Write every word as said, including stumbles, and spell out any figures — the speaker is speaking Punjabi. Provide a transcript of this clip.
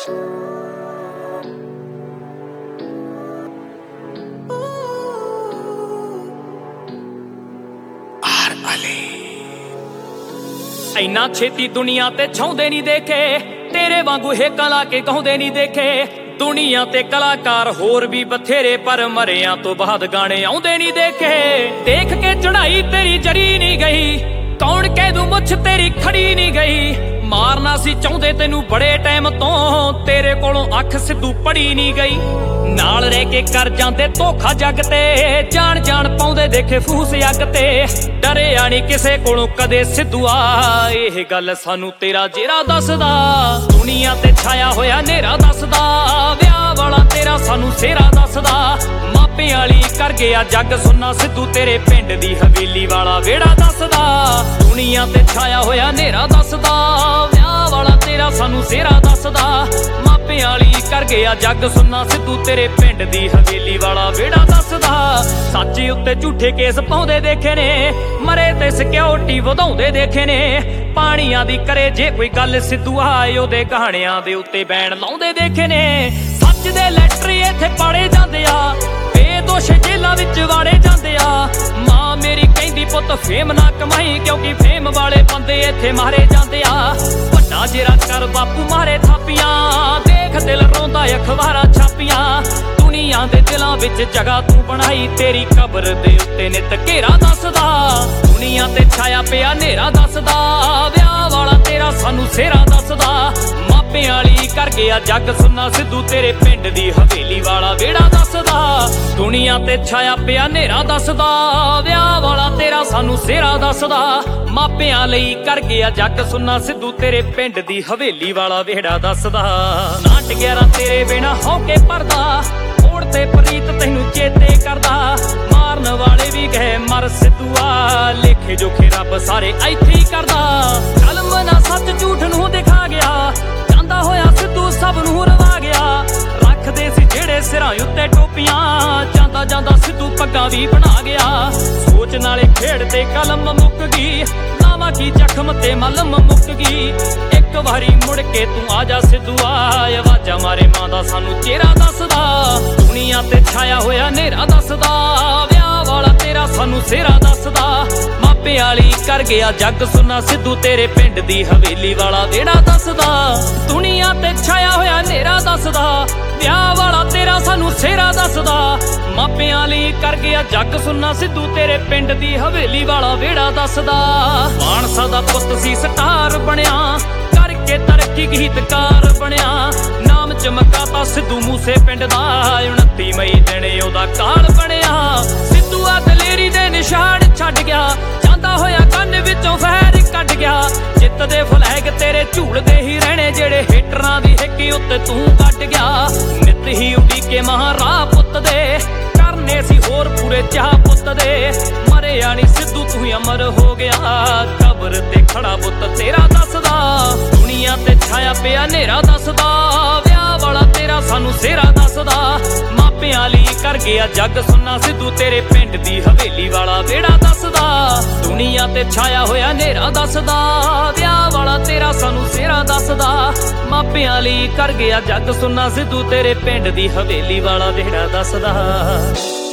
ਇੰਨਾ ਛੇਤੀ ਦੁਨੀਆ ਤੇ ਛਾਉਂਦੇ ਨਹੀਂ ਦੇਖੇ, ਤੇਰੇ ਵਾਂਗੂ ਹੇਕਾਂ ਲਾ ਕੇ ਗਾਉਂਦੇ ਨਹੀਂ ਦੇਖੇ। ਦੁਨੀਆ ਤੇ ਕਲਾਕਾਰ ਹੋਰ ਵੀ ਬਥੇਰੇ, ਪਰ ਮਰਿਆਂ ਤੋਂ ਬਾਅਦ ਗਾਣੇ ਆਉਂਦੇ ਨਹੀਂ ਦੇਖੇ। ਦੇਖ ਕੇ ਚੜਾਈ ਤੇਰੀ ਜਰੀ ਨਹੀਂ ਗਈ, ਕੌਣ ਕਹਿ ਦੂ ਮੁੱਛ ਤੇਰੀ ਖੜੀ ਨਹੀਂ ਗਈ। ਮਾਰਨਾ ਸੀ ਚਾਹੁੰਦੇ ਤੈਨੂੰ ਬੜੇ ਟਾਈਮ ਤੋਂ, ਤੇਰੇ ਕੋਲੋਂ ਅੱਖ ਸਿੱਧੂ ਪੜੀ ਨਹੀਂ ਗਈ। ਨਾਲ ਰਹਿ ਕੇ ਕਰ ਜਾਂਦੇ ਧੋਖਾ ਜੱਗ ਤੇ, ਜਾਣ ਜਾਣ ਪਾਉਂਦੇ ਦੇਖੇ ਫੂਸ ਅੱਗ ਤੇ। ਡਰਿਆ ਨੀ ਕਿਸੇ ਕੋਲੋਂ ਕਦੇ ਸਿੱਧੂ ਆ, ਇਹ ਗੱਲ ਸਾਨੂੰ ਤੇਰਾ ਜੇਰਾ ਦੱਸਦਾ। ਦੁਨੀਆ ਤੇ ਛਾਇਆ ਹੋਇਆ ਹਨੇਰਾ ਦੱਸਦਾ, ਵਿਆਹ ਵਾਲਾ ਤੇਰਾ ਸਾਨੂੰ ਸੇਰਾ ਦੱਸਦਾ। ਮਾਪਿਆਂ ਵਾਲੀ ਕਰ ਗਿਆ ਜੱਗ ਸੁਣਨਾ, ਸਿੱਧੂ ਤੇਰੇ ਪਿੰਡ ਦੀ ਹਵੇਲੀ ਵਾਲਾ ਵਿਹੜਾ ਦੱਸਦਾ। ਦੁਨੀਆ ਤੇ ਛਾਇਆ ਹੋਇਆ ਹਨੇਰਾ ਦੱਸਦਾ, ਵਿਆਹ ਵਾਲਾ ਤੇਰਾ ਸਾਨੂੰ ਸੇਰਾ ਦੱਸਦਾ। ਮਾਪਿਆਂ ਵਾਲੀ ਕਰ ਗਿਆ ਜੱਗ ਸੁਣਨਾ, ਸਿੱਧੂ ਤੇਰੇ ਪਿੰਡ ਦੀ ਹਵੇਲੀ ਵਾਲਾ ਵਿਹੜਾ ਦੱਸਦਾ। ਸੱਚ ਉੱਤੇ ਝੂਠੇ ਕੇਸ ਪਾਉਂਦੇ ਦੇਖੇ ਨੇ, ਮਰੇ ਤੇ ਸਿਕਿਉਰਿਟੀ ਵਧਾਉਂਦੇ ਦੇਖੇ ਨੇ। ਪਾਣੀਆਂ ਦੀ ਕਰੇ ਜੇ ਕੋਈ ਗੱਲ, ਸਿੱਧੂ ਆਏ ਉਹਦੇ ਕਹਾਣੀਆਂ ਦੇ ਉੱਤੇ ਬੈਨ ਲਾਉਂਦੇ ਦੇਖੇ ਨੇ। ਸੱਚ ਦੇ ਲੈਟਰ ਇੱਥੇ ਪੜੇ ਜਾਂਦੇ ਆ, ਬੇਦੋਸ਼ ਜੇਲਾਂ ਵਿੱਚ ਵਾੜੇ ਜਾਂਦੇ ਆ। ਮਾਂ ਮੇਰੀ ਕਹਿੰਦੀ ਪੁੱਤ ਫੇਮ ਨਾ ਕਮਾਈ, ਕਿਉਂਕਿ ਫੇਮ ਵਾਲੇ ਬੰਦੇ ਇੱਥੇ ਮਾਰੇ ਜਾਂਦੇ ਆ। ਵੱਡਾ ਜੇਰਾ ਕਰ ਬਾਪੂ ਮਾਰੇ ਥਾਪੀਆਂ, ਦੇਖ ਦਿਲ ਰੋਂਦਾ ਅਖਬਾਰਾਂ ਛਾਪੀਆਂ। ਦੁਨੀਆ ਦੇ ਦਿਲਾਂ ਵਿੱਚ ਜਗ੍ਹਾ ਤੂੰ ਬਣਾਈ, ਤੇਰੀ ਕਬਰ ਦੇ ਉੱਤੇ ਨਿੱਤ ਘੇਰਾ ਦੱਸਦਾ। ਦੁਨੀਆ ਤੇ ਛਾਇਆ ਪਿਆ ਹਨੇਰਾ ਦੱਸਦਾ, ਵਿਆਹ ਵਾਲਾ ਤੇਰਾ ਸਾਨੂੰ ਸੇਰਾ ਦੱਸਦਾ। ਮਾਪਿਆਂ ਵਾਲੀ ਕਰ ਗਿਆ ਜੱਗ ਸੁਣਨਾ, ਸਿੱਧੂ ਤੇਰੇ ਪਿੰਡ ਦੀ ਹਵੇਲੀ ਵਾਲਾ ਵਿਹੜਾ ਦੱਸਦਾ। ਦੁਨੀਆ ਤੇ ਛਾਇਆ ਪਿਆ ਹਨੇਰਾ ਦੱਸਦਾ, ਵਿਆਹ ਵਾਲਾ ਤੇਰਾ ਸਾਨੂੰ ਸੇਰਾ ਦੱਸਦਾ। ਮਾਪਿਆਂ ਲਈ ਕਰ ਗਿਆ ਜੱਗ ਸੁਣਨਾ, ਸਿੱਧੂ ਤੇਰੇ ਪਿੰਡ ਦੀ ਹਵੇਲੀ ਵਾਲਾ ਵਿਹੜਾ ਦੱਸਦਾ। ਨਾਟ ਗਿਆਰਾਂ ਤੇਰੇ ਬਿਨਾ ਹੋ ਕੇ ਪਰਦਾ, ਓੜ ਤੇ ਪ੍ਰੀਤ ਤੈਨੂੰ ਚੇਤੇ ਕਰਦਾ। ਮਾਰਨ ਵਾਲੇ ਵੀ ਗਏ ਮਰ ਸਿੱਧੂਆ, ਲੇਖੇ ਜੋਖੇ ਰੱਬ ਸਾਰੇ ਇੱਥੇ ਹੀ ਕਰਦਾ। ਕਲਮ ਨਾ ਸੱਚ ਝੂਠ ਨੂੰ ਦਿਖਾ ਗਿਆ, ਜਾਂਦਾ ਹੋਇਆ ਸਿੱਧੂ ਸਭ ਨੂੰ ਰਵਾ ਗਿਆ। ਰੱਖਦੇ ਸੀ ਜਿਹੜੇ ਸਿਰਾਂ ਉੱਤੇ ਟੋਪੀਆਂ, ਜਾਂਦਾ ਜਾਂਦਾ ਸਿੱਧੂ ਪੱਗਾਂ ਵੀ ਬਣਾ ਗਿਆ। ਸੋਚ ਨਾਲੇ ਖੇਡ ਤੇ ਕਲਮ ਮੁੱਕ ਗਈ, ਲਾਵਾਂ ਕੀ ਜ਼ਖਮ ਤੇ ਮਲਮ ਮੁੱਕ ਗਈ। ਇੱਕ ਵਾਰੀ ਮੁੜ ਕੇ ਤੂੰ ਆ ਜਾ ਸਿੱਧੂਆ, ਆਵਾਜ਼ਾਂ ਮਾਰੇ ਮਾਂ ਦਾ ਸਾਨੂੰ ਚਿਹਰਾ ਦੱਸਦਾ। ਦੁਨੀਆ ਤੇ ਛਾਇਆ ਹੋਇਆ ਹਨੇਰਾ ਦੱਸਦਾ, ਵਿਆਹ ਵਾਲਾ ਤੇਰਾ ਸਾਨੂੰ ਸੇਰਾ ਦੱਸਦਾ। ਮਾਪਿਆਂ ਵਾਲੀ ਕਰ ਗਿਆ ਜੱਗ ਸੁਣਨਾ, ਸਿੱਧੂ ਤੇਰੇ ਪਿੰਡ ਦੀ ਹਵੇਲੀ ਵਾਲਾ ਵਿਹੜਾ ਦੱਸਦਾ। ਦੁਨੀਆ ਤੇ ਛਾਇਆ ਹੋਇਆ ਹਨੇਰਾ ਦੱਸਦਾ, ਵਿਆਹ ਵਾਲਾ ਤੇਰਾ ਸਾਨੂੰ ਸੇਰਾ ਦੱਸਦਾ। ਮਾਪਿਆਂ ਵਾਲੀ ਕਰ ਗਿਆ ਜੱਗ ਸੁਣਨਾ, ਸਿੱਧੂ ਤੇਰੇ ਪਿੰਡ ਦੀ ਹਵੇਲੀ ਵਾਲਾ ਵਿਹੜਾ ਦੱਸਦਾ। ਮਾਨਸਾ ਦਾ ਪੁੱਤ ਸੀ ਸਟਾਰ ਬਣਿਆ, ਕਰਕੇ ਤਰੱਕੀ ਗੀਤਕਾਰ ਬਣਿਆ। ਨਾਮ ਚਮਕਾਤਾ ਸਿੱਧੂ ਮੂਸੇ ਪਿੰਡ ਦਾ, ਉਨੱਤੀ ਮਈ ਦਿਨ ਉਹਦਾ ਕਾਲ ਬਣਿਆ। ਸਿੱਧੂ ਆ ਦਲੇਰੀ ਦੇ ਨਿਸ਼ਾਨ ਛੱਡ ਗਿਆ, ਜਾਂਦਾ ਹੋਇਆ ਕੰਨ ਵਿੱਚੋਂ ਫੈਰ ਕੱਢ ਗਿਆ। ਜਿੱਤ ਦੇ ਫਲੈਗ ਤੇਰੇ ਝੂਲਦੇ ਹੀ ਰਹਿਣੇ, ਜਿਹੜੇ ਹੇਟਰਾਂ ਦੀ ਹਿੱਕੀ ਉੱਤੇ ਤੂੰ ਕੱਢ ਗਿਆ। ਨਿੱਤ ਹੀ ਉਡੀਕੇ ਮਹਾਰਾਹ ਪੁੱਤ ਦੇ, ਕਰਨੇ ਸੀ ਹੋਰ ਪੂਰੇ ਚਾਹ ਪੁੱਤ ਦੇ। ਮਰਿਆ ਨੀ ਸਿੱਧੂ ਤੂੰ ਅਮਰ ਹੋ ਗਿਆ, ਕਬਰ ਤੇ ਖੜਾ ਪੁੱਤ ਤੇਰਾ ਦੱਸਦਾ। ਦੁਨੀਆ ਤੇ ਛਾਇਆ ਪਿਆ ਹਨੇਰਾ ਦੱਸਦਾ, ਵਿਆਹ ਵਾਲਾ ਤੇਰਾ ਸਾਨੂੰ ਸੇਰਾ ਦੱਸਦਾ। ਮਾਪਿਆਂ ਵਾਲੀ ਕਰ ਗਿਆ ਜੱਗ ਸੁਣਨਾ, ਸਿੱਧੂ ਤੇਰੇ ਪਿੰਡ ਦੀ ਹਵੇਲੀ ਵਾਲਾ ਵਿਹੜਾ ਦੱਸਦਾ। ਦੁਨੀਆ ਤੇ ਛਾਇਆ ਹੋਇਆ ਹਨੇਰਾ ਦੱਸਦਾ, ਵਿਆਹ ਵਾਲਾ ਤੇਰਾ ਸਾਨੂੰ ਸੇਰਾ ਦੱਸਦਾ। ਮਾਪਿਆਂ ਲਈ ਕਰ ਗਿਆ ਜੱਗ ਸੁਣਨਾ, ਸਿੱਧੂ ਤੇਰੇ ਪਿੰਡ ਦੀ ਹਵੇਲੀ ਵਾਲਾ ਵਿਹੜਾ ਦੱਸਦਾ।